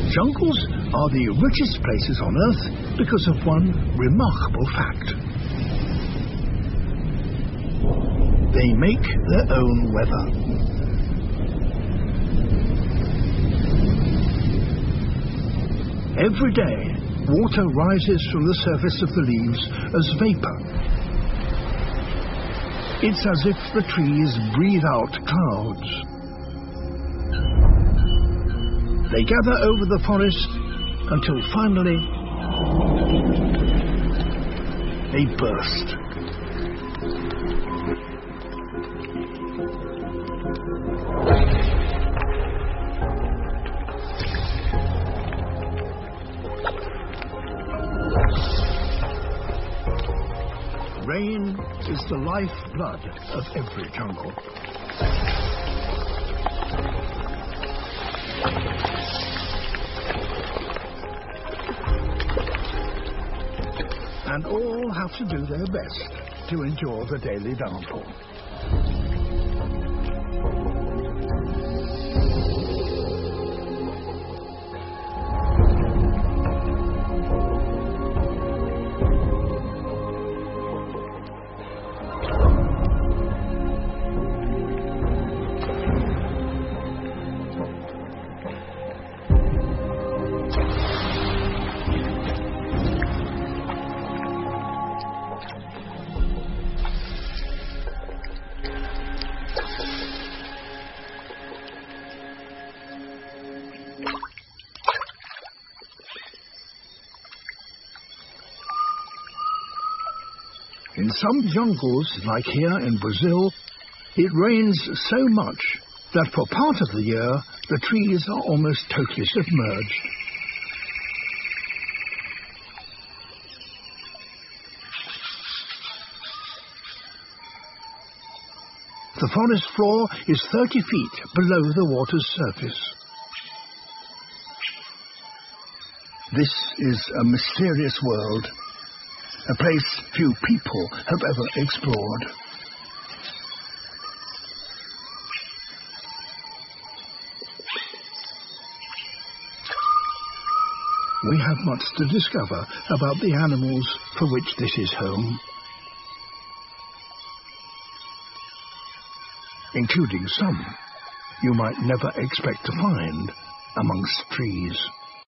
Jungles are the richest places on Earth because of one remarkable fact. They make their own weather. Every day, water rises from the surface of the leaves as vapor. It's as if the trees breathe out clouds. They gather over the forest until finally they burst. Rain is the lifeblood of every jungle. And all have to do their best to endure the daily downpour. In some jungles, like here in Brazil, it rains so much that for part of the year, the trees are almost totally submerged. The forest floor is 30 feet below the water's surface. This is a mysterious world, a place few people have ever explored. We have much to discover about the animals for which this is home, including some you might never expect to find amongst trees.